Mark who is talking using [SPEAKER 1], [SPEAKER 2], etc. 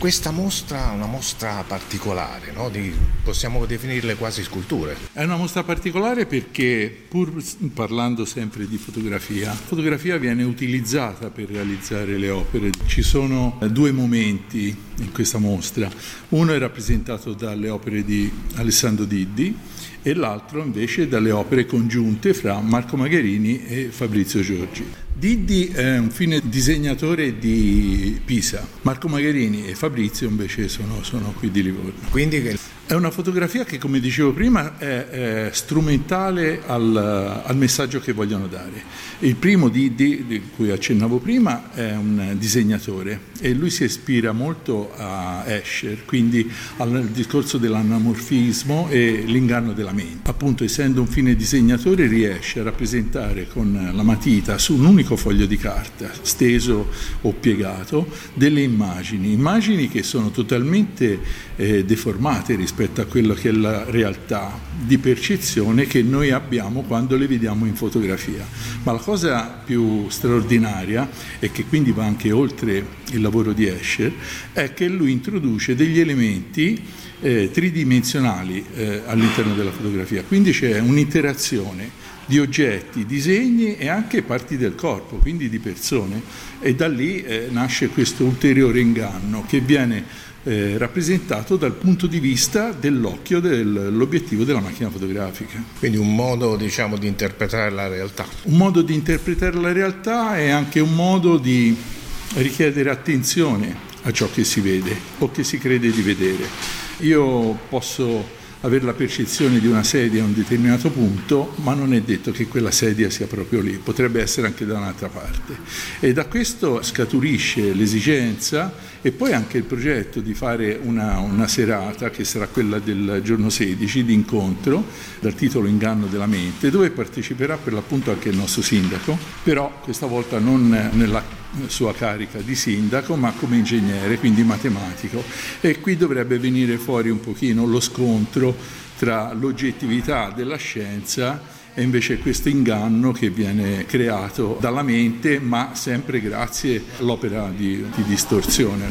[SPEAKER 1] Questa mostra è una mostra particolare, no? Possiamo definirle quasi sculture.
[SPEAKER 2] È una mostra particolare perché, pur parlando sempre di fotografia, la fotografia viene utilizzata per realizzare le opere. Ci sono due momenti in questa mostra. Uno è rappresentato dalle opere di Alessandro Diddi e l'altro invece dalle opere congiunte fra Marco Magherini e Fabrizio Giorgi. Diddi è un fine disegnatore di Pisa, Marco Magherini e Fabrizio invece sono qui di Livorno.
[SPEAKER 1] Quindi
[SPEAKER 2] è una fotografia che, come dicevo prima, è strumentale al messaggio che vogliono dare. Il primo Diddi, di cui accennavo prima, è un disegnatore e lui si ispira molto a Escher, quindi al discorso dell'anamorfismo e l'inganno della mente. Appunto, essendo un fine disegnatore, riesce a rappresentare con la matita su un unico foglio di carta, steso o piegato, delle immagini che sono totalmente deformate rispetto a quello che è la realtà di percezione che noi abbiamo quando le vediamo in fotografia. Ma la cosa più straordinaria, e che quindi va anche oltre il lavoro di Escher, è che lui introduce degli elementi tridimensionali all'interno della fotografia, quindi c'è un'interazione di oggetti, disegni e anche parti del corpo, quindi di persone, e da lì nasce questo ulteriore inganno che viene rappresentato dal punto di vista dell'occhio dell'obiettivo della macchina fotografica.
[SPEAKER 1] Quindi un modo, diciamo, di interpretare la realtà.
[SPEAKER 2] Un modo di interpretare la realtà è anche un modo di richiedere attenzione a ciò che si vede o che si crede di vedere. Io posso avere la percezione di una sedia a un determinato punto, ma non è detto che quella sedia sia proprio lì, potrebbe essere anche da un'altra parte. E da questo scaturisce l'esigenza e poi anche il progetto di fare una serata, che sarà quella del giorno 16, di incontro, dal titolo Inganno della mente, dove parteciperà per l'appunto anche il nostro sindaco, però questa volta non nella sua carica di sindaco, ma come ingegnere, quindi matematico. E qui dovrebbe venire fuori un pochino lo scontro tra l'oggettività della scienza e invece questo inganno che viene creato dalla mente, ma sempre grazie all'opera di distorsione.